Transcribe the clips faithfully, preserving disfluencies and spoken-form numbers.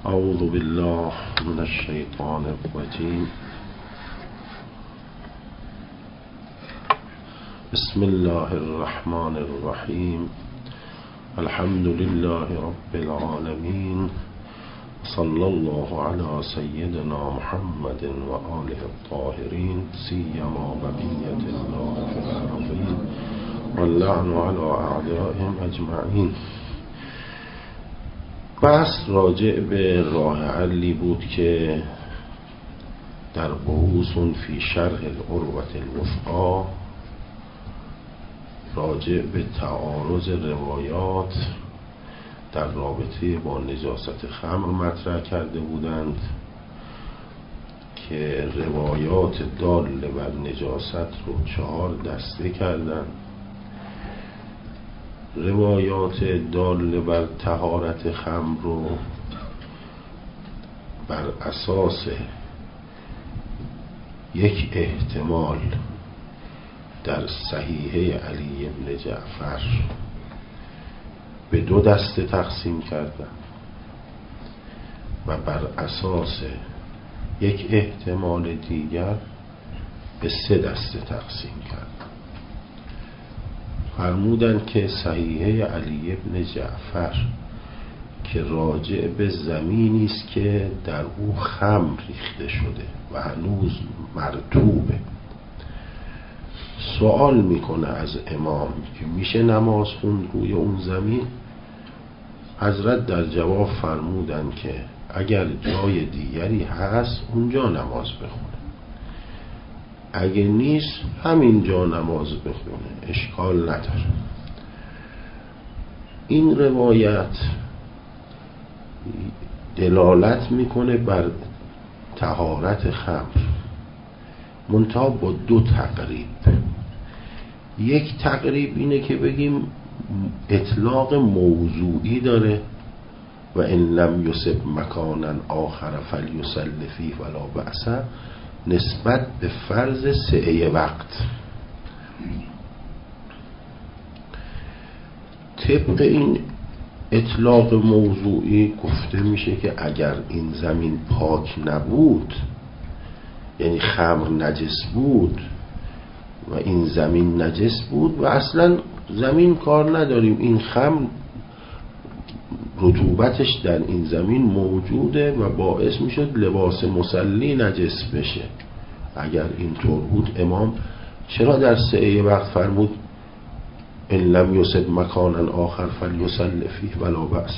اعوذ بالله من الشیطان الرجیم. بسم الله الرحمن الرحیم. الحمد لله رب العالمین. صلی الله علی سیدنا محمد و آله الطاهرین، سیما بقیة الله فی الارضین واللعن علی اعدائهم اجمعین. بحث راجع به راه حلی بود که در بحوث فی شرح العروة الوثقی راجع به تعارض روایات در رابطه با نجاست خمر مطرح کرده بودند که روایات دال بر نجاست رو چهار دسته کردند. روایات دال بر طهارت خمر رو بر اساس یک احتمال در صحیحه علی بن جعفر به دو دسته تقسیم کردن و بر اساس یک احتمال دیگر به سه دسته تقسیم کردن. فرمودن که صحیحه علی بن جعفر که راجع به زمینی است که در او خمر ریخته شده و هنوز مرطوبه، سوال میکنه از امام که میشه نماز خوند روی اون زمین. حضرت در جواب فرمودن که اگر جای دیگری هست اونجا نماز بخونه، اگه نیست همین جا نماز بخونه، اشکال نداره. این روایت دلالت میکنه بر طهارت خمر، منتها با دو تقریب. یک تقریب اینه که بگیم اطلاق موضوعی داره و ان لم یصب مکانا آخر فلیصل فیه ولا بأس، نسبت به فرض سعی وقت. طبق این اطلاق موضوعی گفته میشه که اگر این زمین پاک نبود، یعنی خمر نجس بود و این زمین نجس بود و اصلا زمین کار نداریم، این خمر رطوبتش در این زمین موجوده و باعث میشد لباس مصلی نجس بشه، اگر اینطور بود امام چرا در سعی وقت فرمود ان لم یصب مکانا آخر فلیصل فیه ولا بأس؟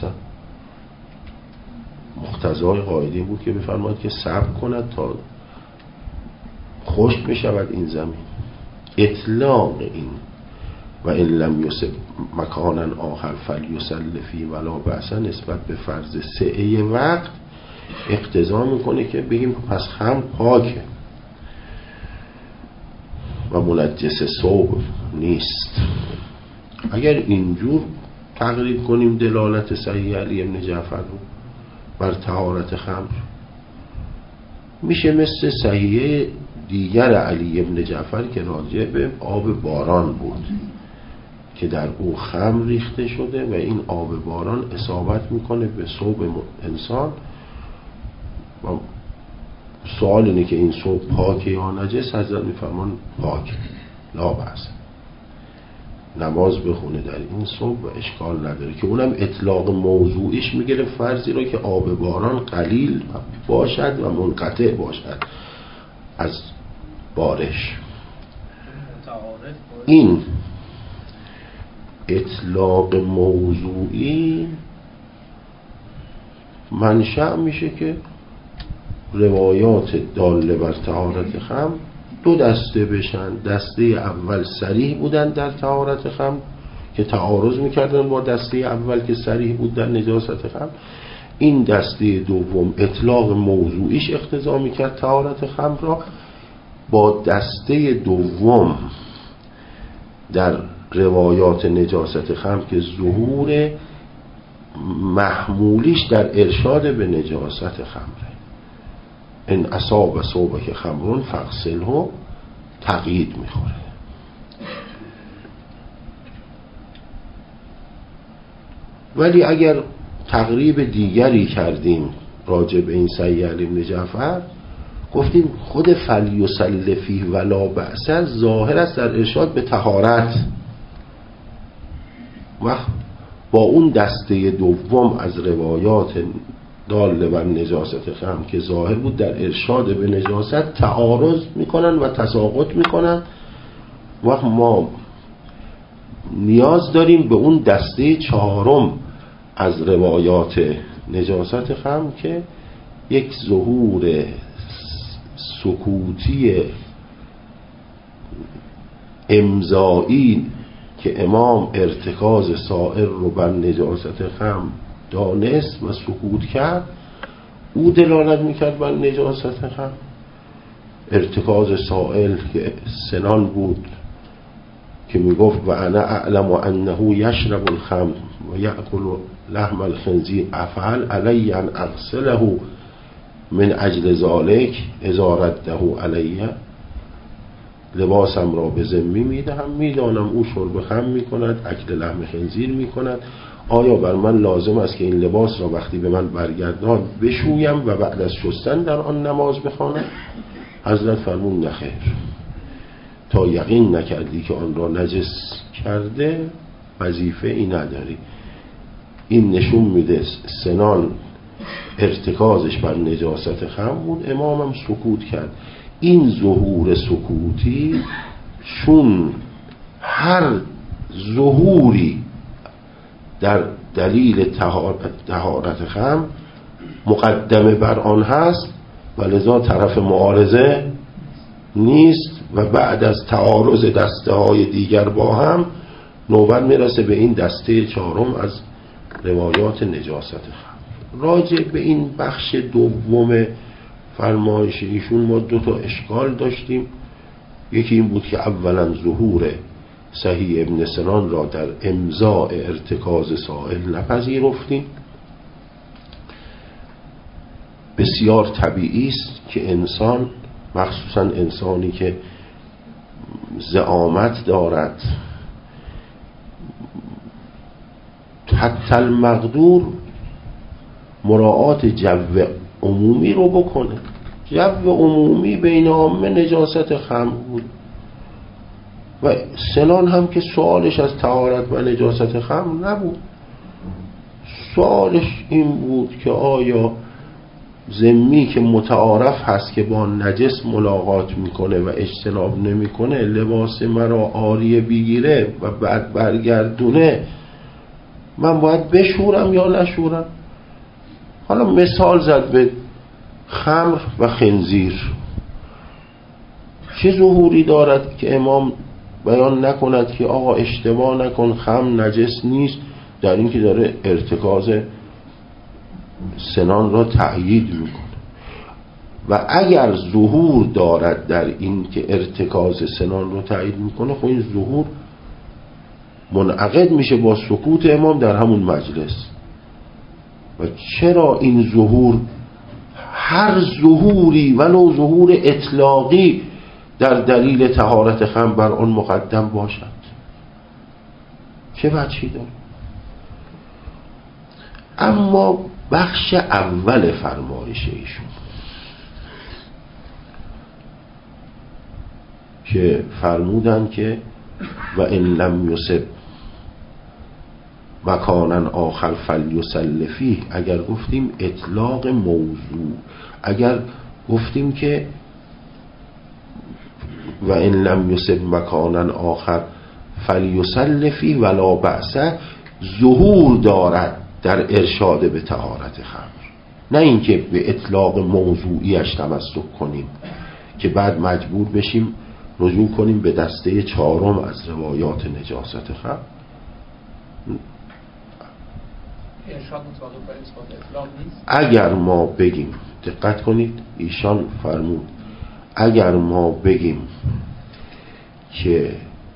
مقتضای قاعده بود که بفرماید که صبر کند تا خشک بشود این زمین. اطلاق این و ان لم یصب مکانا آخر فلیصل فیه ولا بأس نسبت به فرض سعی وقت اقتضا میکنه که بگیم پس خمر پاکه و منجس ثوب نیست. اگر اینجور تقریب کنیم دلالت صحیح علی بن جعفر رو بر طهارت خمر، میشه مثل صحیح دیگر علی بن جعفر که راجع به آب باران بود که در او خمر ریخته شده و این آب باران اصابت میکنه به ثوب انسان و سوال اینه که این ثوب پاکه یا نجس؟ حضرت میفرمان پاک، لا بأس، نماز بخونه در این ثوب و اشکال نداره، که اونم اطلاق موضوعیش میگیره فرضی رو که آب باران قلیل باشد و منقطع باشد از بارش. این اطلاق موضوعی منشأ میشه که روایات داله بر طهارت خمر دو دسته بشن. دسته اول صریح بودن در طهارت خمر که تعارض میکردن با دسته اول که صریح بود در نجاست خمر. این دسته دوم اطلاق موضوعیش اقتضا میکرد طهارت خمر را، با دسته دوم در روایات نجاست خمر که ظهور محمولیش در ارشاد به نجاست خمره. ان اصاب ثوبک خمر فاغسله تقیید میخوره. ولی اگر تقریب دیگری کردیم راجع به این سیح علی بن جعفر گفتیم خود فلیسل فیه ولا بأس ظاهر است در ارشاد به طهارت و با اون دسته دوم از روایات داله بر نجاست خمر که ظاهر بود در ارشاد به نجاست تعارض میکنن و تساقط میکنن و ما نیاز داریم به اون دسته چهارم از روایات نجاست خمر که یک ظهور سکوتی امضایی که امام ارتکاز سائر رو بر نجاست خمر دانست و سکوت کرد او دلالت میکرد بر نجاست خمر. ارتکاز سائل که سنان بود که میگفت و انا اعلم انه یشرب الخمر و یأکل لحم الخنزیر افعل علی ان اغسله من اجل ذالک اذا رده علی، لباسم را به ذمی میدهم میدانم او شرب خمر میکند اکل لحم خنزیر میکند، آیا بر من لازم است که این لباس را وقتی به من برگردان بشویم و بعد از شستن در آن نماز بخوانم؟ حضرت فرمود نخیر، تا یقین نکردی که آن را نجس کرده وظیفه ای نداری. این نشون میده سنان ارتکازش بر نجاست خمر بود، امامم سکوت کرد. این ظهور سکوتی چون هر ظهوری در دلیل طهارت خمر مقدمه بر آن هست و لذا طرف معارضه نیست و بعد از تعارض دسته های دیگر با هم نوبت میرسه به این دسته چهارم از روایات نجاست خمر. راجع به این بخش دوم فرمایش ایشون ما دو تا اشکال داشتیم. یکی این بود که اولا ظهور صحیح ابن سنان را در امضاء ارتکاز سائل نپذیرفتیم. بسیار طبیعی است که انسان، مخصوصا انسانی که زعامت دارد، حتی المقدور مراعات جو عمومی رو بکنه. جو عمومی بین عامه نجاست خمر بود و سنان هم که سوالش از طهارت و نجاست خمر نبود، سوالش این بود که آیا ذمی که متعارف هست که با نجس ملاقات میکنه و اجتناب نمیکنه لباس مرا عاریه بگیره و بعد برگردونه، من باید بشورم یا نشورم؟ حالا مثال زد به خمر و خنزیر. چه ظهوری دارد که امام بیان نکند که آقا اشتباه نکن خمر نجس نیست، در این که داره ارتکاز سنان را تأیید میکنه. و اگر ظهور دارد در این که ارتکاز سنان را تأیید میکنه، خب این ظهور منعقد میشه با سکوت امام در همون مجلس. و چرا این ظهور، هر ظهوری ولو ظهور اطلاقی در دلیل طهارت خمر بر آن مقدم باشد؟ چه وجهی داره؟ اما بخش اول فرمایش ایشون که فرمودن که و ان لم یصب مکانا آخر فلیسل فیه، اگر گفتیم اطلاق موضوع، اگر گفتیم که و ان لم یصب مکانا آخر فلیسل فیه ولا بأس، ظهور دارد در ارشاد به طهارت خمر، نه اینکه به اطلاق موضوعیش تمسک کنیم که بعد مجبور بشیم رجوع کنیم به دسته چهارم از روایات نجاست خمر. اگر ما بگیم، دقت کنید ایشان فرمود اگر ما بگیم که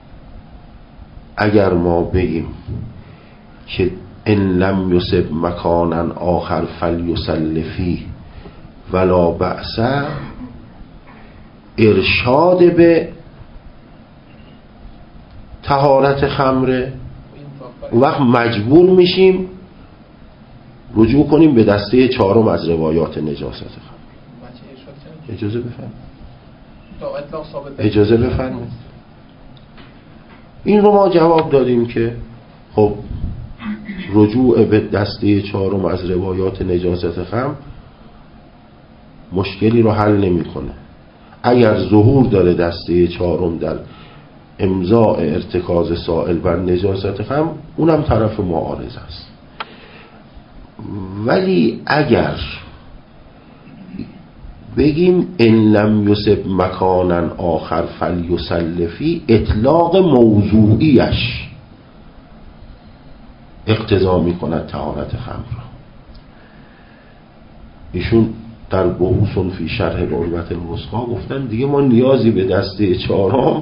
اگر ما بگیم که ان لم یصب مکانا آخر فلیسل فیه ولا بأس، ارشاد به طهارت خمره، وقت مجبور میشیم رجوع کنیم به دسته چهارم از روایات نجاست خمر. اجازه بفرمایید. اجازه بفرمایید. این رو ما جواب دادیم که خب رجوع به دسته چهارم از روایات نجاست خمر مشکلی رو حل نمی‌کنه. اگر ظهور داره دسته چهارم در امضاء ارتکاز سائل بر نجاست خمر، اونم طرف معارض است. ولی اگر بگیم ان لم یصب مکانا آخر فلیسلفی، اطلاق موضوعیش اقتضا می‌کند طهارت خمر را. ایشون در بحوث فی شرح العروة الوثقی گفتن دیگه ما نیازی به دسته چهارم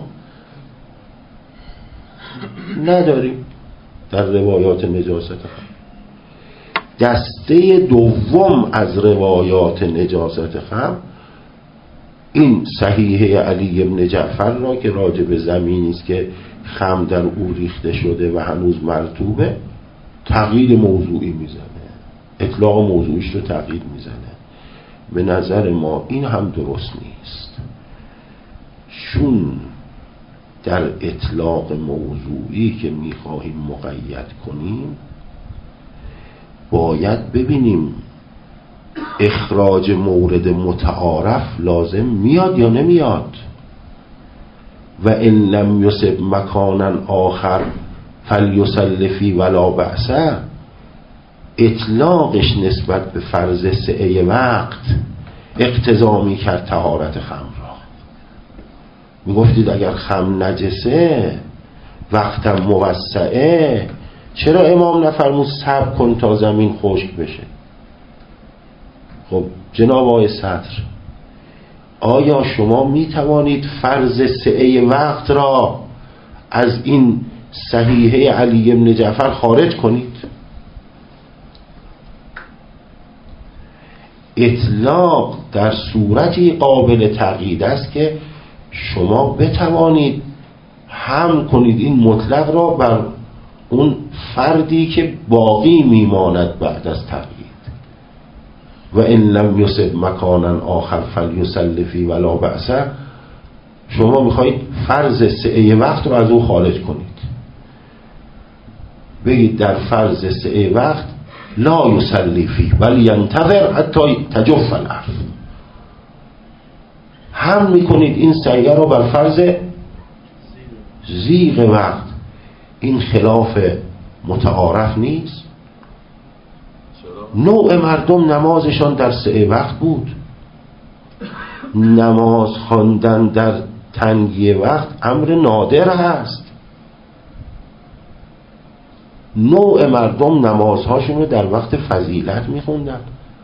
نداریم در روایات نجاست خمر. دسته دوم از روایات نجاست خمر این صحیحه علی بن جعفر را که راجع به زمینی است که خمر در او ریخته شده و هنوز مرطوبه تغییر موضوعی میزنه، اطلاق موضوعیش رو تغییر میزنه. به نظر ما این هم درست نیست، چون در اطلاق موضوعی که میخواهیم مقید کنیم باید ببینیم اخراج مورد متعارف لازم میاد یا نمیاد. و ان لم یصب مکانا آخر فلیسلفی ولا بأس، اطلاقش نسبت به فرض سعه وقت اقتضا میکرد طهارت خمر را. میگفتید اگر خمر نجسه وقتم موسعه، چرا امام نفرمود صبر کن تا زمین خشک بشه؟ خب جناب آقای صدر، آیا شما می توانید فرض سعه وقت را از این صحیحه علی بن جعفر خارج کنید؟ اطلاق در صورتی قابل تقیید است که شما بتوانید حمل کنید این مطلق را بر اون فردی که باقی میماند بعد از تقیید. و ان لم یصب مکانا آخر فلیسلفی ولا بأس، شما میخواید فرض سعه وقت رو از او خارج کنید، بگید در فرض سعه وقت لا یسلفی ولی ینتظر حتی تجف الارض، هم میکنید این سعیه رو بر فرض زیغ وقت. این خلاف متعارف نیست. نوع مردم نمازشان در سعه وقت بود، نماز خواندن در تنگی وقت امر نادر هست. نوع مردم نمازهاشون رو در وقت فضیلت میخوندن.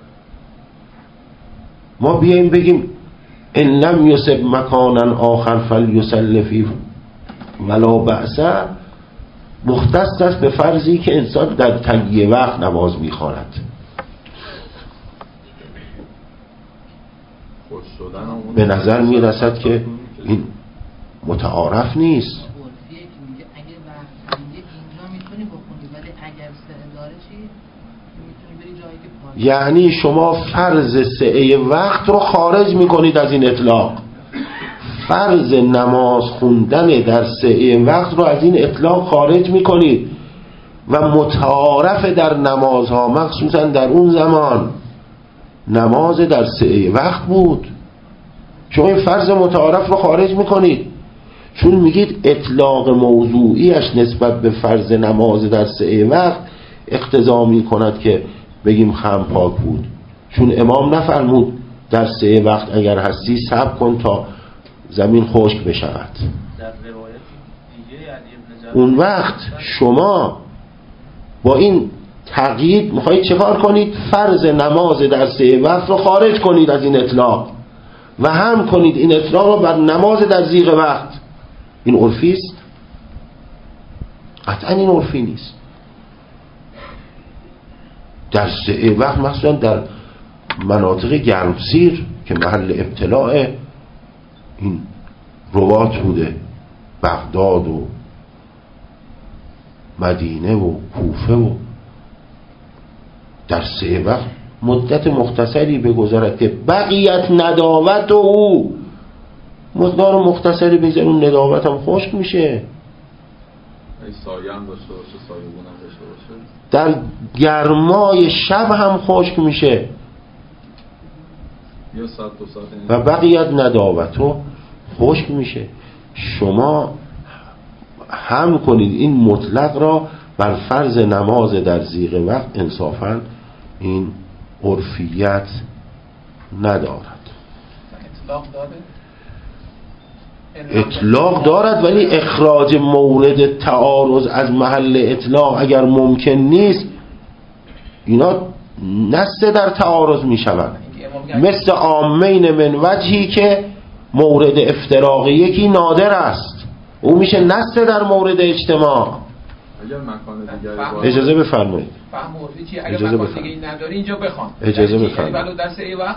ما بیاییم بگیم ان لم یصب مکانا آخر فلیسلفی ولا بأس، مختص است به فرضی که انسان در تنگی وقت نماز میخواند. به نظر میرسد که این متعارف نیست. یعنی شما فرض سعه وقت رو خارج میکنید از این اطلاق، فرض نماز خوندن در سعه وقت رو از این اطلاق خارج میکنید و متعارف در نمازها مخصوصا در اون زمان نماز در سعه وقت بود. شما این فرض متعارف رو خارج میکنید چون میگید اطلاق موضوعیش نسبت به فرض نماز در سعه وقت اقتضا میکند که بگیم خمر پاک بود، چون امام نفرمود در سعه وقت اگر هستی صبر کن تا زمین خشک بشود. اون وقت شما با این تقیید میخواید چه کار کنید؟ فرض نماز در سعه وقت رو خارج کنید از این اطلاق و هم کنید این اطلاق رو بر نماز در زیغ وقت. این عرفی است؟ قطعا این عرفی نیست. در سعه وقت مثلا در مناطق گرمسیر که محل ابتلاع این روات بوده، بغداد و مدینه و کوفه و در سه وقت مدت مختصری بگذارد که بقیت نداوت و او مقدار مختصری بگذار، اون نداوت هم خشک میشه، سایه هم داشته باشه، سایه‌بون هم داشته باشه، در گرمای شب هم خشک میشه یا ساعت دو ساعت و بقیت نداوت و خشک میشه. شما هم کنید این مطلق را بر فرض نماز در زیغ وقت، انصافاً این عرفیت ندارد. اطلاق داره؟ اطلاق دارد، ولی اخراج مورد تعارض از محل اطلاق اگر ممکن نیست، اینا نسته در تعارض می شود. مثل عامین من وجهی که مورد افتراق یکی نادر است، او میشه نسته در مورد اجتماع. اگر مکان دیگری باشه اجازه بفرمایید. فهم عرفی چیه؟ اگر مکان دیگری نداری اینجا بخوان. اجازه بفرمایید. ولو در سه وقت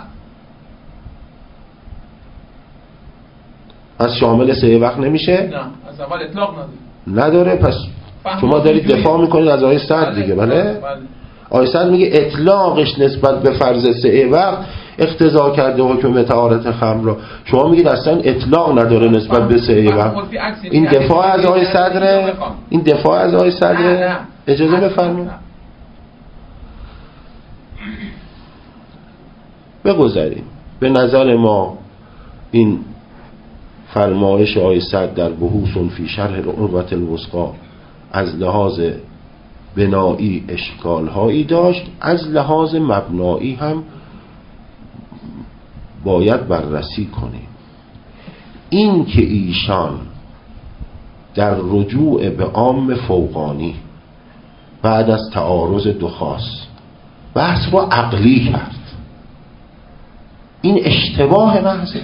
پس شامل سه وقت نمیشه؟ نه، از اول اطلاق نداره. نداره. پس شما دارید دفاع میکنید از آیه صد دیگه. بله. آیه صد میگه اطلاقش نسبت به فرض سه وقت اقتضا کرده حکم طهارت خمر را. شما میگید اصلا اطلاق نداره نسبت به سه وقت. این دفاع از آیه صدره؟ این دفاع از آیه صدره؟ اجازه بفرمایید. بگذاریم. به نظر ما این فرمایش آیه صد در بحوث فی شرح العروة الوثقی از لحاظ بنایی اشکال هایی داشت، از لحاظ مبنایی هم باید بررسی کنیم. این که ایشان در رجوع به عام فوقانی بعد از تعارض دو خاص بحث رو عقلی کرد، این اشتباه محضه.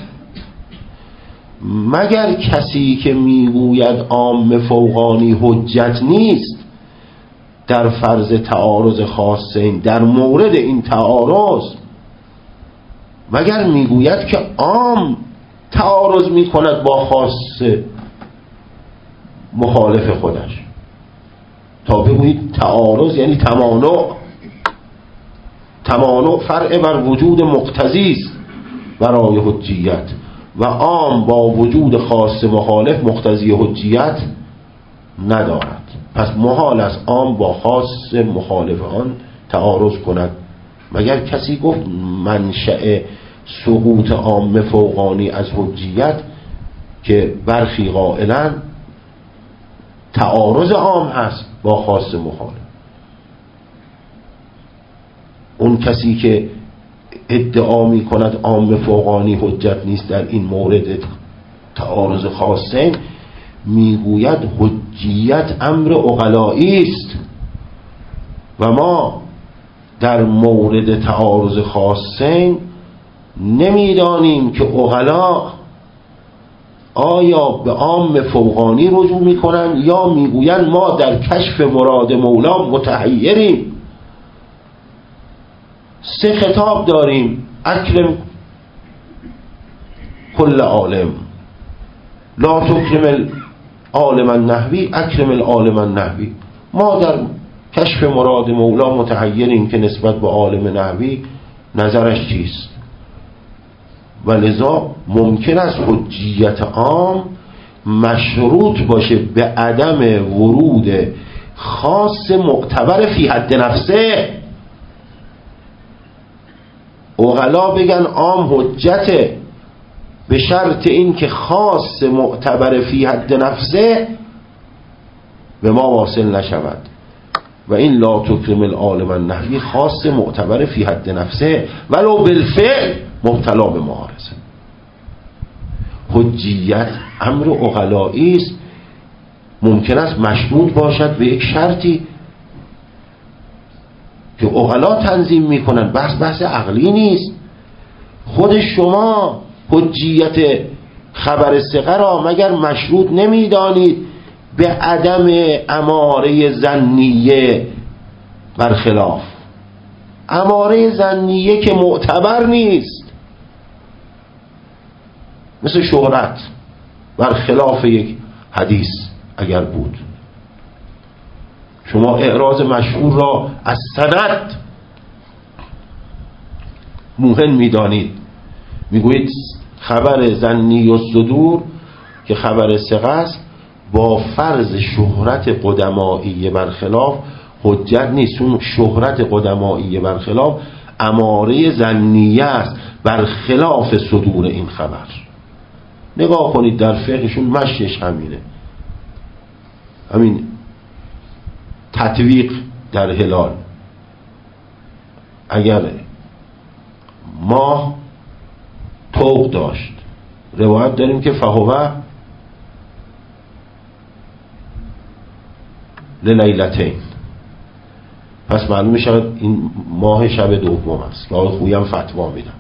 مگر کسی که میگوید عام فوقانی حجت نیست در فرض تعارض خاصین، در مورد این تعارض مگر میگوید که عام تعارض میکند با خاص مخالف خودش، تا بگویید تعارض یعنی تمانع. تمانع فرع بر وجود مقتضی است برای حجیت و عام با وجود خاص مخالف مقتضی حجیت ندارد. پس محال است عام با خاص مخالف آن تعارض کند. مگر کسی گفت منشأ سقوط عام فوقانی از حجیت که برخی قائلن تعارض عام هست با خاص مخالف. اون کسی که ادعا می کند عام فوقانی حجت نیست در این مورد تعارض خاصین، میگوید حجیت امر عقلایی است و ما در مورد تعارض خاصین نمیدانیم که عقلا آیا به عام فوقانی رجوع میکنن یا میگویند ما در کشف مراد مولا متحیریم. سه خطاب داریم: اکرم کل عالم، لا تکرم العالم النحوی، اکرم العالم النحوی. ما در کشف مراد مولا متحیریم که نسبت به عالم نحوی نظرش چیست، و لذا ممکن است حجیت عام مشروط باشه به عدم ورود خاص معتبر فی حد نفسه. عقلا بگن عام حجته به شرط این که خاص معتبر فی حد نفسه به ما واصل نشود، و این لا تکرم العالم النحوی خاص معتبر فی حد نفسه ولو بالفعل مبتلا به معارضه. حجیت امر عقلایی است، ممکن است مشروط باشد به یک شرطی که عقلا تنظیم میکنن. بحث بحث عقلی نیست. خود شما حجیت خبر ثقه را مگر مشروط نمیدانید به عدم اماره ظنیه برخلاف؟ اماره ظنیه که معتبر نیست، مثل شهرت برخلاف یک حدیث اگر بود. شما اعراض مشهور را از سند موهن میدانید. میگویید خبر ظنی و صدور که خبر ثقه است با فرض شهرت قدمایی برخلاف حجت نیست. اون شهرت قدمایی برخلاف اماره ظنیه است برخلاف صدور این خبر. نگاه کنید در فقهشون مشیش همینه، همین تطویق در هلال. اگر ماه طوق داشت، روایت داریم که فهوه للیلتین، پس معلوم شد این ماه شب دوم است که آقای خویی هم فتوا میدن.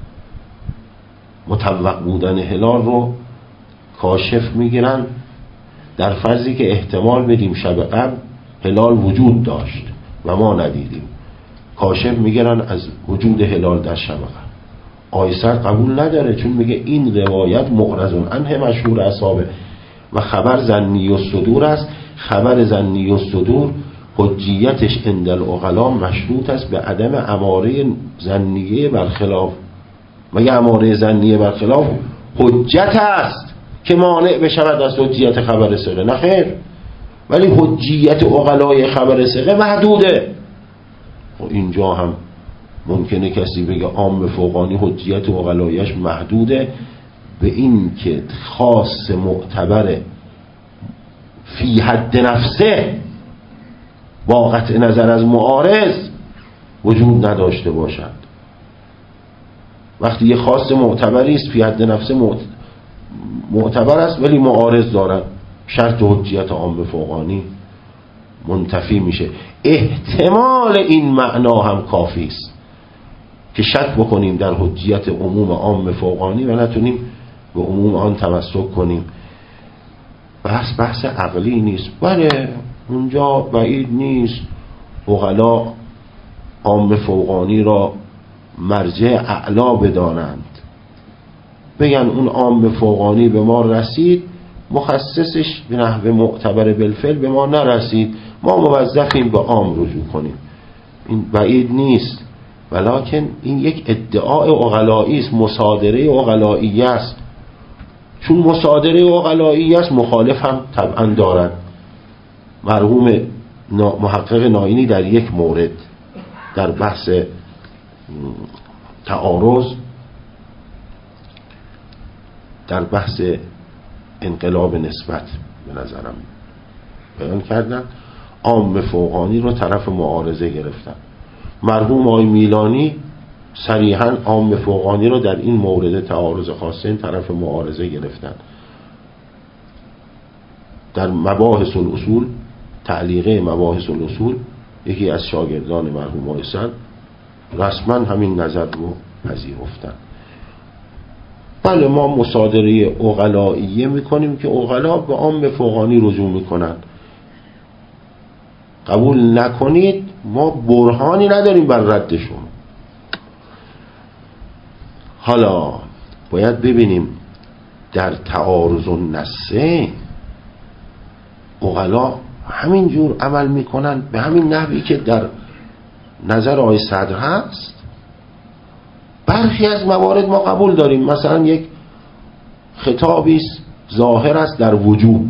مطوق بودن هلال رو کاشف میگیرن در فرضی که احتمال بدیم شب قبل هلال وجود داشت و ما ندیدیم، کاشف میگیرن از وجود هلال در شب قبل. آیسر قبول نداره، چون میگه این روایت معرضون عنه مشهور اصحابه و خبر ظنی و صدور است. خبر ظنی و صدور حجیتش عند العقلا مشروط است به عدم اماره ظنیه برخلاف. مگه اماره ظنیه برخلاف حجت است که مانع بشود از حجیت خبر ثقه؟ نه خیر، ولی حجیت عقلای خبر ثقه محدوده. و اینجا هم ممکنه کسی بگه عام فوقانی حجیت عقلایش محدوده به این که خاص معتبر فی حد نفسه با قطع نظر از معارض وجود نداشته باشد. وقتی یه خاص معتبری است فی حد نفسه معتبر است ولی معارض دارد، شرط حجیت عام فوقانی منتفی میشه. احتمال این معنا هم کافی است که شک بکنیم در حجیت عموم عام فوقانی و نتونیم به عموم آن تمسک کنیم. بحث بحث عقلی نیست. بله اونجا بعید نیست عقلا عام فوقانی را مرجع اعلا بدانند، بگن اون عام فوقانی به ما رسید، مخصصش به نحو معتبر بالفعل به ما نرسید، ما موظفیم به عام رجوع کنیم. این بعید نیست، ولکن این یک ادعای عقلایی است، مصادره عقلایی است. چون مصادره عقلایی است مخالف هم طبعا دارد. مرحوم محقق ناینی در یک مورد در بحث تعارض، در بحث انقلاب نسبت به نظرم بیان کردن، عام فوقانی رو طرف معارضه گرفتن. مرحوم آقای میلانی صریحاً عام فوقانی رو در این مورد تعارض خاصین طرف معارضه گرفتن. در مباحث الاصول، تعلیقه مباحث الاصول، یکی از شاگردان مرحوم آقای صدر رسما همین نظر رو پذیرفتن. بله ما مصادره عقلائیه میکنیم که عقلا به عام فوقانی رجوع میکنن. قبول نکنید ما برهانی نداریم بر ردشون. حالا باید ببینیم در تعارض النصین عقلا همین جور عمل میکنن به همین نحوی که در نظر آقای صدر هست. برخی از موارد ما قبول داریم، مثلا یک خطابی ظاهر است در وجوب،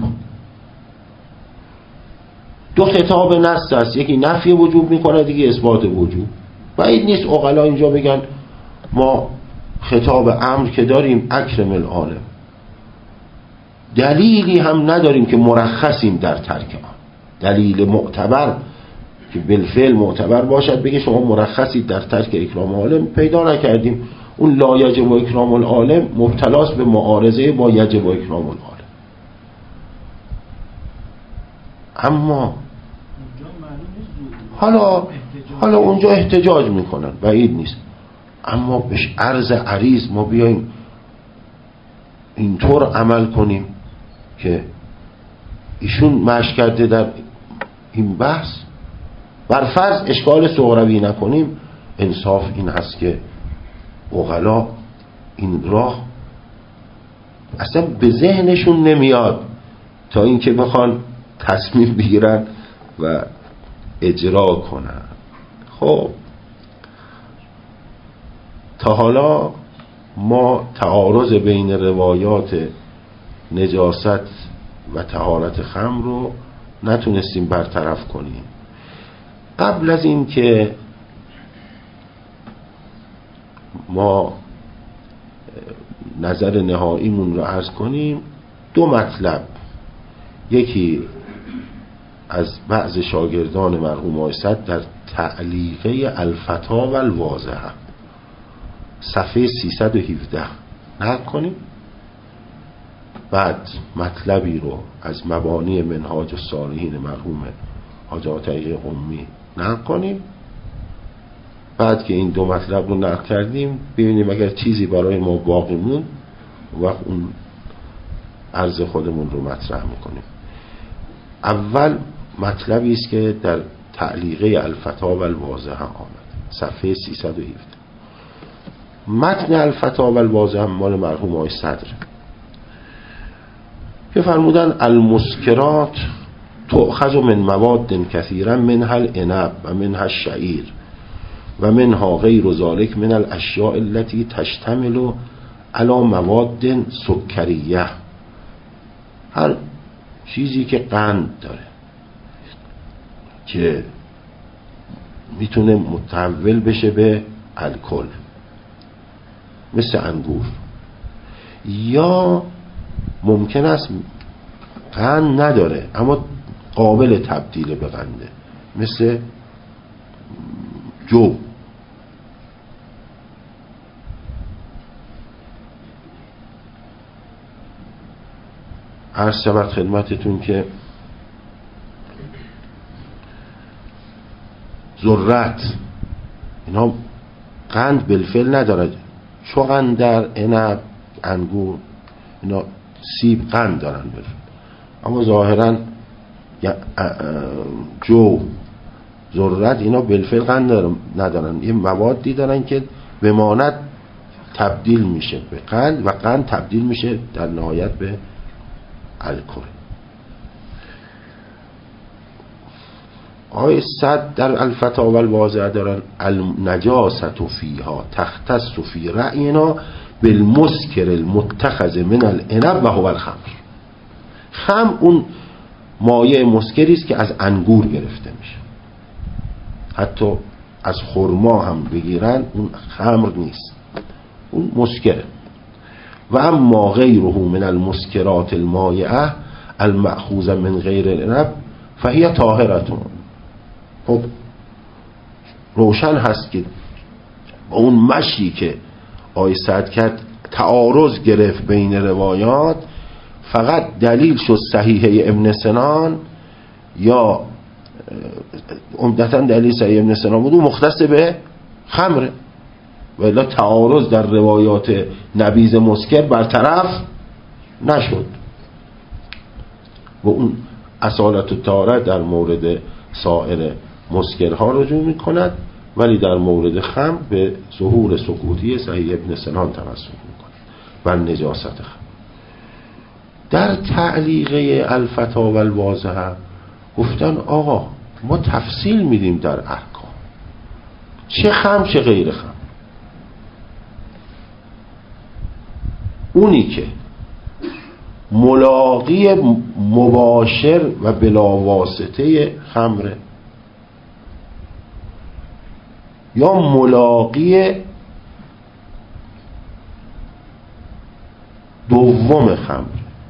دو خطاب نص است، یکی نفی وجوب میکنه دیگه اثبات وجوب. بعید نیست عقلا اینجا بگن ما خطاب امر که داریم اکرم العالم، دلیلی هم نداریم که مرخصیم در ترک آن، دلیل معتبر که بالفعل معتبر باشد بگه شما مرخصید در ترک اکرام العالم پیدا نکردیم. اون لا یجب و اکرام العالم مبتلاست به معارضه با یجب و اکرام العالم. اما حالا حالا اونجا احتجاج میکنن، بعید نیست، اما بهش عرض عریض ما بیایم اینطور عمل کنیم که ایشون مشی کرده در این بحث، بر فرض اشکال صغروی نکنیم، انصاف این هست که عقلا این راه اصلا به ذهنشون نمیاد تا اینکه بخوان تصمیم بگیرن و اجرا کنن. خب تا حالا ما تعارض بین روایات نجاست و طهارت خمر رو نتونستیم برطرف کنیم. قبل از این که ما نظر نهاییمون رو عرض کنیم، دو مطلب، یکی از بعض شاگردان مرحوم آقای صدر در تعلیقه الفتا و الواضحه صفحه سیصد و هفده نقل کنیم، بعد مطلبی رو از مبانی منهاج الصالحین مرحوم حاج عطیه قمی نقل کنیم. بعد که این دو مطلب رو نقل کردیم ببینیم اگر چیزی برای ما باقی موند وقت اون عرض خودمون رو مطرح میکنیم. اول مطلبی است که در تعلیقه الفتا و الواضحه آمد، صفحه سیصد و هفده. متن الفتا و الواضحه مال مرحوم آقای صدر که فرمودن المسکرات تؤخذ من مواد کثیرا منها العنب و منها الشعیر و منها غیر ذلك من الاشیاء التي تشتمل على مواد سکریه. هر چیزی که قند داره که میتونه متحول بشه به الکل، مثل انگور، یا ممکن است قند نداره اما قابل تبدیل به قنده، مثل جو. عرض شود خدمتتون که ذرت اینا قند بالفعل ندارد، چون قند در عنب، انگور، اینا سیب قند دارن بالفعل، اما ظاهرا جو، ذرت اینا بالفعل قند ندارن، یه موادی دارن که بماند تبدیل میشه به قند و قند تبدیل میشه در نهایت به الکل. آقای صد در الفتا و الواضحه دارن النجاست فیها تختص فی رأینا بالمسکر المتخذ من العنب و هو الخمر. خمر اون مایع مسکری است که از انگور گرفته میشه، حتی از خرما هم بگیرن اون خمر نیست، اون مسکره. و اما غیره من المسکرات المایعه المأخوذ من غیر العنب فهی طاهرتون. خب روشن هست که با اون مشی که آقای سعد کرد تعارض گرفت بین روایات، فقط دلیل شد صحیحه ابن سنان یا عمدتاً دلیل صحیح ابن سنان بود اون مختص به خمره، و الا تعارض در روایات نبیذ مسکر برطرف نشد. و اون اصالت الطهارت در مورد سایر مسکرها رجوع می کند، ولی در مورد خمر به ظهور سکوتی صحیح ابن سنان توسل می کند و نجاست خمر. در تعلیقه الفتا و الواضحه گفتن آقا ما تفصیل میدیم در احکام، چه خمر چه غیر خمر. اونی که ملاقی مباشر و بلا واسطه خمره یا ملاقی دوم خمر،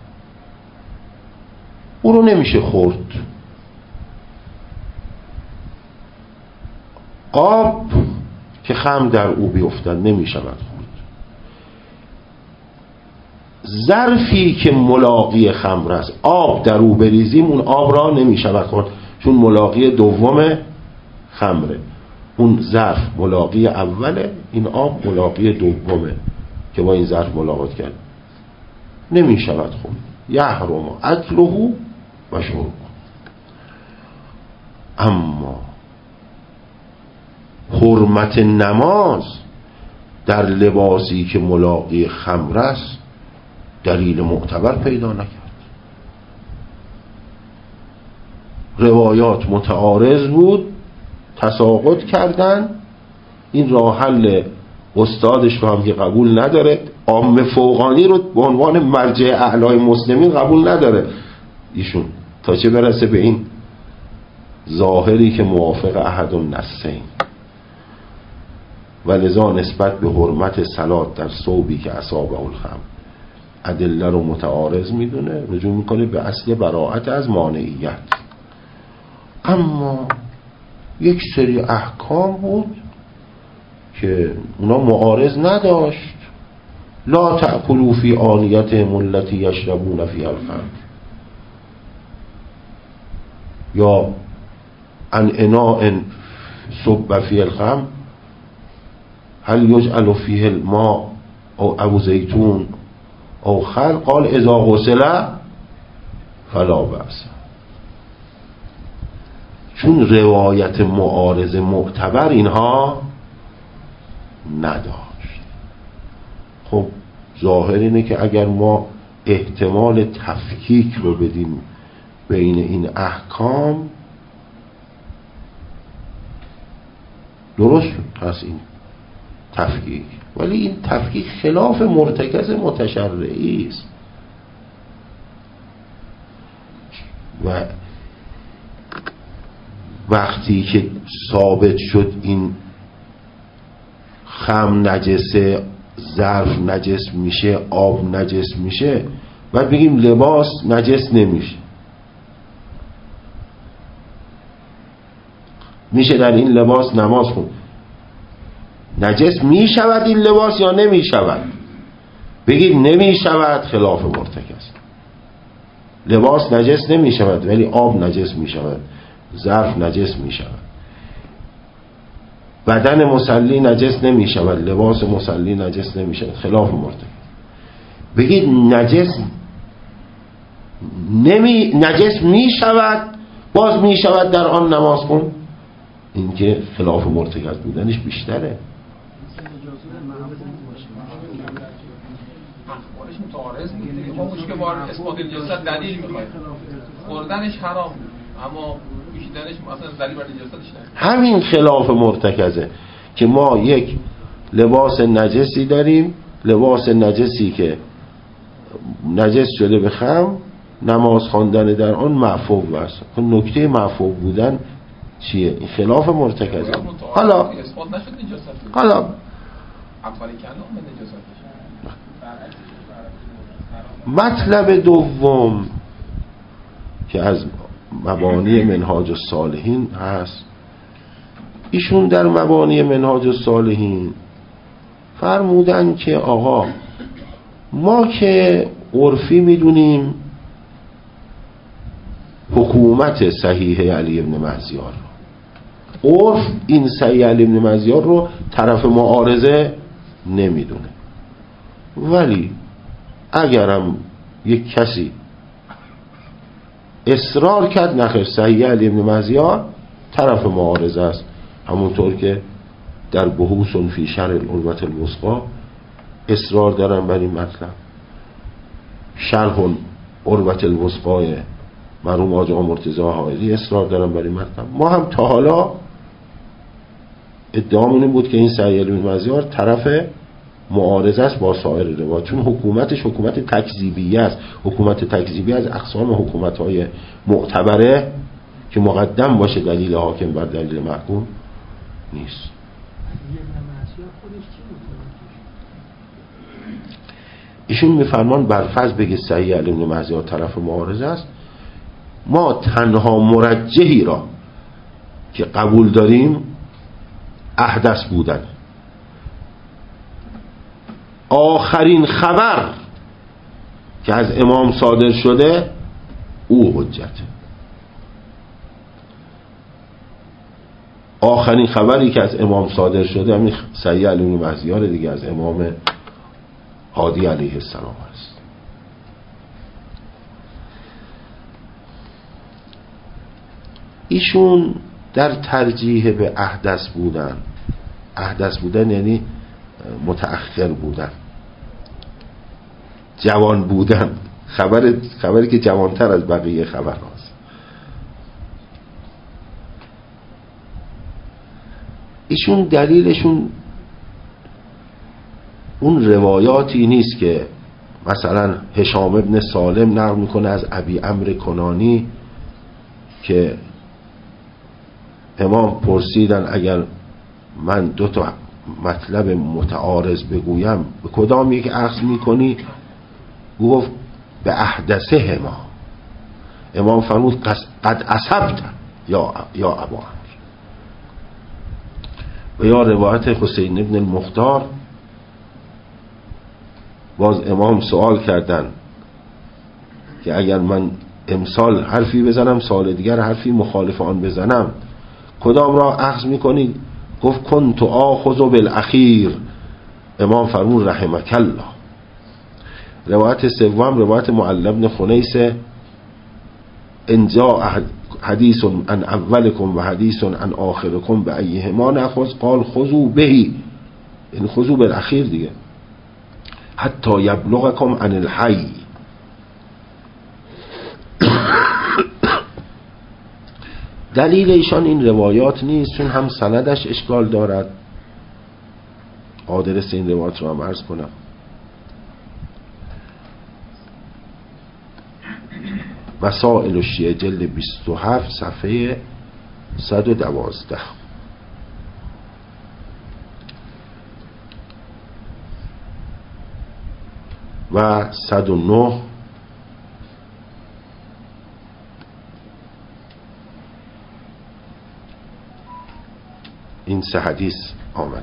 اون رو نمیشه خورد. آب که خمر در او بیفتد نمیشود خورد. ظرفی که ملاقی خمر است آب در او بریزیم اون آب را نمیشود خورد، چون ملاقی دوم خمره. اون ظرف ملاقی اوله، این آب ملاقی دومه که با این ظرف ملاقات کرد، نمیشود خورد. یحرم اکله و شربه. اما حرمت نماز در لباسی که ملاقی خمر است دلیل معتبر پیدا نکرد. روایات متعارض بود، تساقط کردن. این راه حل استادش رو هم که قبول نداره، عامه فوقانی رو به عنوان مرجع اعلای مسلمین قبول نداره ایشون، تا چه برسه به این ظاهری که موافق احد النصین. و لذا نسبت به حرمت صلات در ثوبی که اصابه الخمر ادله رو متعارض میدونه، رجوع میکنه به اصل براءت از مانعیت. اما یک سری احکام بود که اونا معارض نداشت. لا تأکلوا فی آنیتهم التی یشربون فیها الخمر، یا ان اناء صب فی الخمر هل یجعل فیه الماء او ابو زیتون او خل، قال اذا غسل فلا بأس. چون روایت معارض معتبر اینها نداشت. خب ظاهر اینه که اگر ما احتمال تفکیک رو بدیم بین این احکام، درست هست این تفکیک، ولی این تفکیک خلاف مرتکز متشرعی است. و وقتی که ثابت شد این خم نجسه، ظرف نجس میشه، آب نجس میشه، بعد بگیم لباس نجس نمیشه. میشه در این لباس نماز خون. نجس میشود این لباس یا نمیشود؟ بگید نمیشود، خلاف مرتکز. لباس نجس نمیشود ولی آب نجس میشود، ظرف نجس میشود. بدن مصلی نجس نمیشود، لباس مصلی نجس نمیشود، خلاف مرتکز. بگید نجس نمی نجس میشود، باز میشود در آن نماز خون، این که خلاف مرتکز بودنش بیشتره. اخبارش متعارض بود. ما مشکل بار اثبات الجسد دلیل میخوایم. خوردنش حرام بود اما پوشیدنش مثلا دلیل بر نجاستش نداره. همین خلاف مرتکزه که ما یک لباس نجسی داریم، لباس نجسی که نجس شده به خم، نماز خواندن در آن معفو است. نکته معفو بودن چیه؟ این خلاف مرتکزه. حالا اثبات نشد نجاست. حالا اولی کلام به نجاستش. مطلب دوم که از مبانی منهاج الصالحین هست، ایشون در مبانی منهاج الصالحین فرمودن که آقا ما که عرفی میدونیم حکومت صحیح علی ابن مهزیار رو، عرف این صحیح علی ابن مهزیار رو طرف معارضه نمیدونه، ولی اگرم یک کسی اصرار کرد نخیر صحیح علی ابن مهزیار طرف معارضه است، همونطور که در بحوث فی شرح العروة الوثقی اصرار دارن بر این مطلب. شرح العروة الوثقی مرحوم آقا مرتضی حائری اصرار دارن بر این مطلب. ما هم تا حالا ادعامون این بود که این صحیح علی ابن مهزیار طرف معارضه است با سایر روایات، چون حکومتش حکومت تکذیبیه است. حکومت تکذیبی از اقسام حکومت‌های معتبره که مقدم باشه دلیل حاکم بر دلیل محکوم نیست. ایشون میفرمان برفرض بگه صحیح علی ابن مهزیار طرف معارضه است، ما تنها مرجحی را که قبول داریم احدث بودن. آخرین خبر که از امام صادر شده او حجت. آخرین خبری که از امام صادر شده همین صحیح علی ابن مهزیار دیگه، از امام هادی علیه السلام است. ایشون در ترجیح به احدث بودن، احدث بودن یعنی متأخر بودن، جوان بودن، خبر خبری که جوانتر از بقیه خبر هست. ایشون دلیلشون اون روایاتی نیست که مثلا هشام ابن سالم نقل میکنه از ابی عمرو کنانی که امام پرسیدن اگر من دو تا مطلب متعارض بگویم به کدام یک اخذ میکنی؟ گفت به احدثه ما. امام فرمود قد اصبت یا یا ابا عمرو. و یا روایت حسین ابن المختار، باز امام سوال کردن که اگر من امسال حرفی بزنم سال دیگر حرفی مخالف آن بزنم کدام را اخذ میکنی؟ گفت کنت آخذ بالاخیر. امام فرمود رحمک الله. روایت سوم روایت معل بن خنیس، ان جاء حدیث عن اولکم و حدیث عن آخرکم به ایهما ناخذ قال خذوا به، این خذوا بالاخیر دیگه، حتی یبلغکم عن الحی. دلیل ایشان این روایات نیست چون هم سندش اشکال دارد. آدرس این روایات رو هم عرض کنم. مسائل الشیعه جلد بیست و هفت صفحه صد و دوازده و صد و نه این سه حدیث آمده.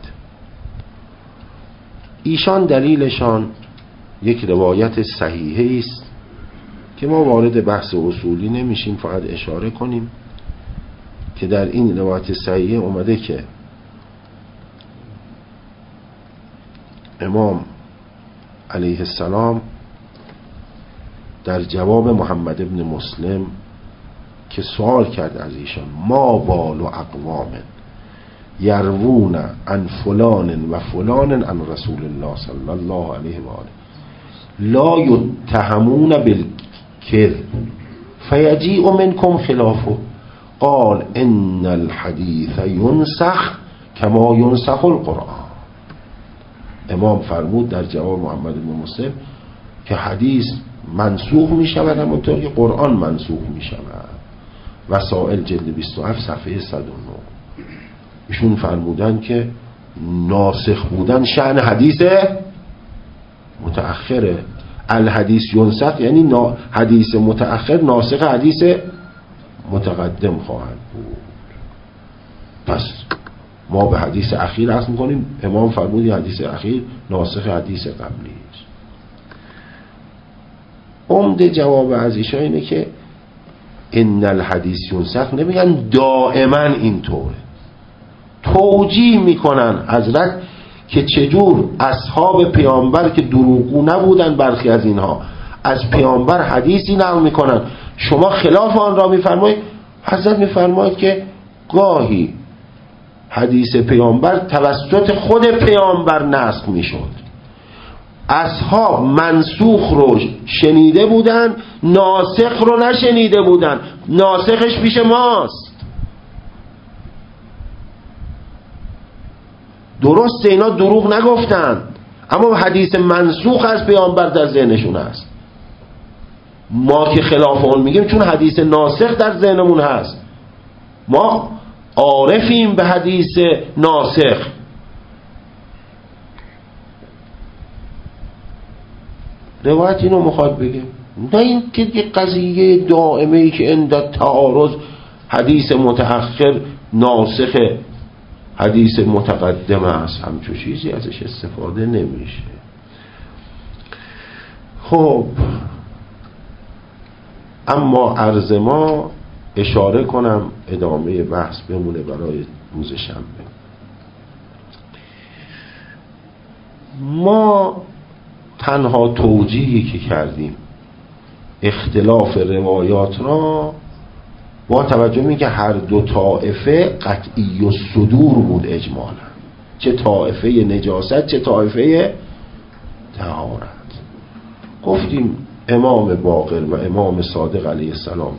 ایشان دلیلشان یک روایت صحیحه است که ما وارد بحث اصولی نمیشیم، فقط اشاره کنیم که در این روایت صحیحه اومده که امام علیه السلام در جواب محمد ابن مسلم که سوال کرد از ایشان ما بال و اقوام یروون عن فلان و فلان عن رسول الله صلی الله علیه و آله لا یتهمون بالکذب فیجیء منکم خلافه قال ان الحدیث ینسخ کما ینسخ القرآن. امام فرمود در جواب محمد بن مسلم که حدیث منسوخ می شود همونطور که قرآن منسوخ می شود. وسائل جلد بیست و هفت صفحه صد و نه. ایشون فرمودن که ناسخ بودن شأن حدیث متأخره. الحدیث ینسخ یعنی حدیث متأخر ناسخ حدیث متقدم خواهد بود. پس ما به حدیث اخیر عمل می‌کنیم. امام فرمودی حدیث اخیر ناسخ حدیث قبلی است. عمده جواب از ایشان اینه که ان الحدیث ینسخ نمیگن دائما اینطوره، توجیه میکنن حضرت که چجور اصحاب پیامبر که دروغگو نبودن برخی از اینها از پیامبر حدیثی نقل میکنن، شما خلاف آن را میفرمایید. حضرت میفرماید که گاهی حدیث پیامبر توسط خود پیامبر نسخ میشد، اصحاب منسوخ رو شنیده بودن ناسخ رو نشنیده بودن، ناسخش پیش ماست. درست اینا دروغ نگفتن، اما حدیث منسوخ از پیامبر در ذهنشون هست. ما که خلاف اون میگیم چون حدیث ناسخ در ذهنمون هست. ما عارفیم به حدیث ناسخ. روایت اینو میخواد بگه، نه این که قضیه دائمه ای که اندت تعارض حدیث متأخر ناسخ حدیث متقدم است، همچون چیزی ازش استفاده نمیشه. خب اما عرض ما اشاره کنم ادامه بحث بمونه برای روز شنبه. ما تنها توجیهی که کردیم اختلاف روایات را با توجه می که هر دو طائفه قطعی و صدور بود اجمالا، چه طائفه نجاست چه طائفه طهارت. گفتیم امام باقر و امام صادق علیه السلام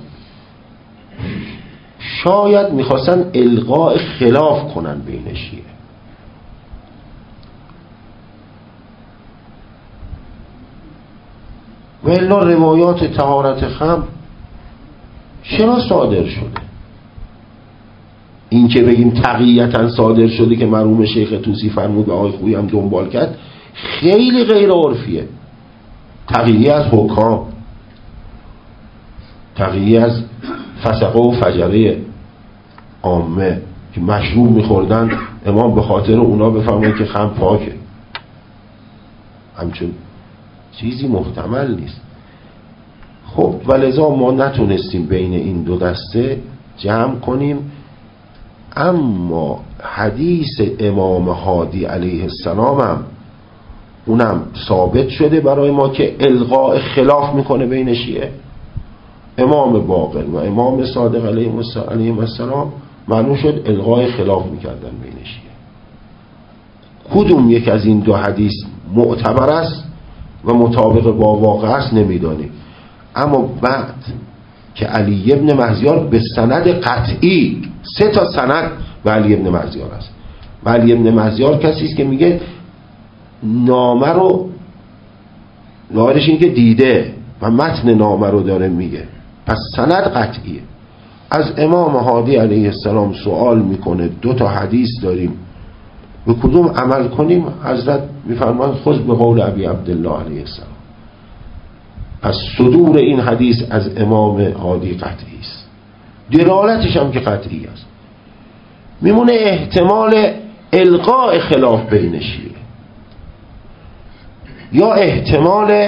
شاید میخواستن الغاء خلاف کنن بین شیعه، و الا روایات طهارت خمر چرا صادر شده؟ این که بگیم تقییتا صادر شده که مرحوم شیخ طوسی فرمود و آقای خویی هم دنبال کرد، خیلی غیر عرفیه. تقییه از حکام، تقییه از فسقه و فجره عامه که مشروب میخوردن، امام به خاطر اونا بفرماید که خمر پاکه. همچون چیزی محتمل نیست. خب ولذا ما نتونستیم بین این دو دسته جمع کنیم. اما حدیث امام هادی علیه السلام هم اونم ثابت شده برای ما که الغاء خلاف میکنه بین شیعه. امام باقر و امام صادق علیه السلام معلوم شد الغاء خلاف میکردن بین شیعه. کدوم یک از این دو حدیث معتبر است و مطابق با واقع است نمیدانیم. اما بعد که علی ابن مهزیار به سند قطعی، سه تا سند به علی ابن مهزیار است، و علی ابن مهزیار کسی است که میگه نامه رو، ظاهرش این که دیده و متن نامه رو داره میگه، پس سند قطعیه. از امام هادی علیه السلام سوال میکنه دو تا حدیث داریم، به کدوم عمل کنیم؟ حضرت میفرمایند خذ به قول ابی عبدالله علیه السلام. پس صدور این حدیث از امام هادی قطعی است، دلالتش هم که قطعی است. میمونه احتمال الغاء خلاف بین شیعه یا احتمال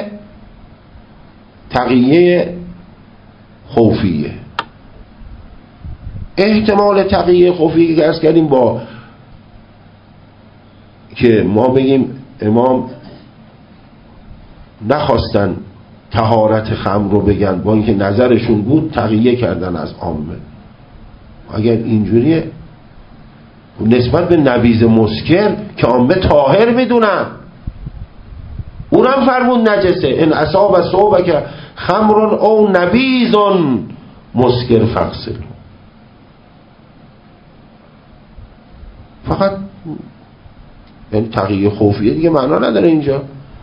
تقیه خوفیه. احتمال تقیه خوفیه که عرض کردیم با که ما بگیم امام نخواستن طهارت خمر رو بگن، با اینکه نظرشون بود تقیه کردن از عامه. اگر اینجوریه نسبت به نبیذ مسکر که عامه طاهر میدونن، اونم فرمون نجسه، ان اصاب صوبک خمر او نبیذ مسکر فغسل. فقط یعنی تقیه خوفیه دیگه معنا نداره اینجا.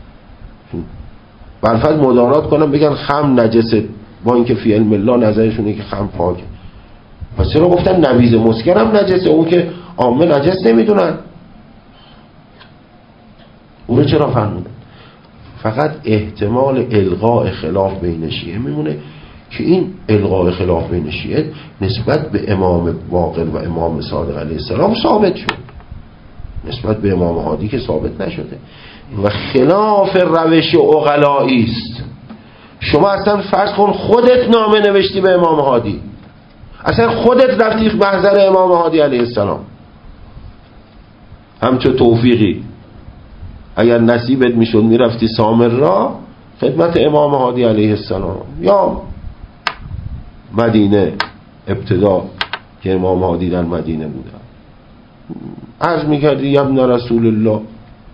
برفت مدارات کنم بگن خمر نجسه، با اینکه فی علم الله نظرشونه که خمر پاکه. پس چرا گفتن نبیذ مسکر هم نجسه؟ اون که عامه نجس نمیدونن، اونو چرا فرمودن؟ فقط احتمال الغاء خلاف بین شیعه میمونه که این الغاء خلاف بین شیعه نسبت به امام باقر و امام صادق علیه السلام ثابت شد، نسبت به امام هادی که ثابت نشده و خلاف روش عقلایی است. شما اصلا فرض کن خودت نامه نوشتی به امام هادی، اصلا خودت رفتی محضر امام هادی علیه السلام، همچو توفیقی اگر نصیبت میشد میرفتی سامر را خدمت امام هادی علیه السلام یا مدینه ابتدا که امام هادی در مدینه بودن، عرض میکردی یا ابن رسول الله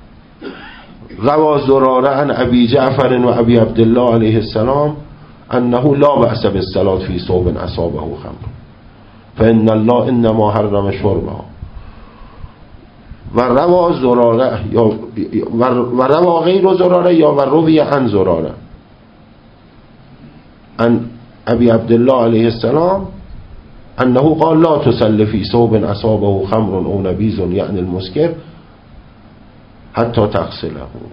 روا زراره عن ابی جعفر و ابی عبدالله علیه السلام انه لا بأس بالصلاة فی صوب اصابه خمر فان الله انما حرم شربها و روا زراره یا و روا غیر زراره یا و روی عن زراره عن ابی عبدالله علیه السلام انه قال لا تصلی فی صوب اصابه خمر او نبیذ یعنی المسکر حتی تغسله.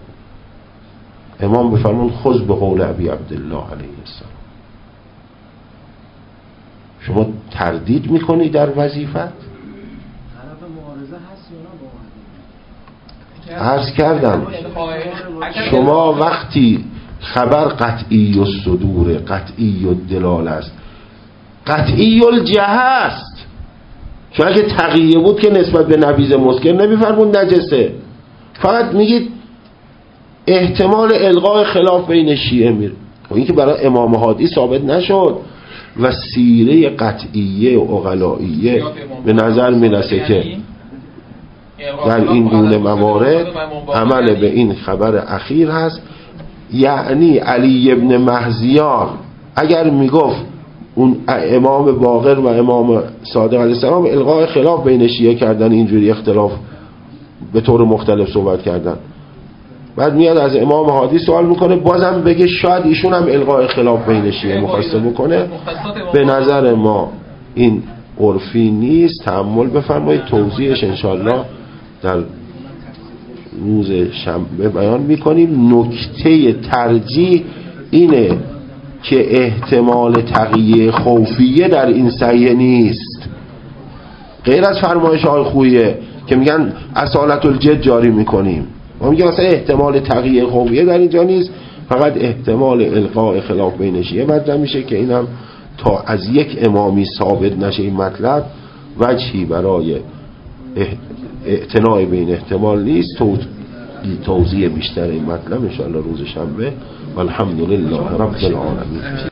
امام بفرمون خذ به قول ابی عبدالله علیه السلام. شما تردید میکنی در وظیفت؟ عرض کردم شما وقتی خبر قطعی و صدور قطعی و دلال است، قطعی الجهه است، چون اگه تقیه بود که نسبت به نبیذ مسکر نمیفرمون نجسه، فقط میگید احتمال الغاء خلاف بین شیعه میره. این که برای امام هادی ثابت نشد و سیره قطعیه و عقلائیه به نظر میرسه که در این گونه موارد عمل به این خبر اخیر هست. یعنی علی ابن مهزیار اگر میگفت اون امام باقر و امام صادق علیه السلام الغاء خلاف بین شیعه کردن، اینجوری اختلاف به طور مختلف صحبت کردن، بعد میاد از امام هادی سوال میکنه، بازم بگه شاید ایشون هم الغاء خلاف بین شیعه مخواسته بکنه. به نظر ما این عرفی نیست. تأمل بفرمایید، توضیحش انشالله در روز شنبه بیان میکنیم. نکته ترجیح اینه که احتمال تقیه خوفیه در این صحیح نیست، غیر از فرمایش های خویه که میگن اصالت الجد جاری میکنیم. ما میگه مثلا احتمال تقیه خوفیه در اینجا نیست، فقط احتمال القاء خلاف بین شیعه مطرح میشه که اینم تا از یک امامی ثابت نشه این مطلب وجهی برای اعتناع به این احتمال نیست. توضیح بیشتر این مطلب ان شاء الله روز شنبه. والحمدلله رب العالمین.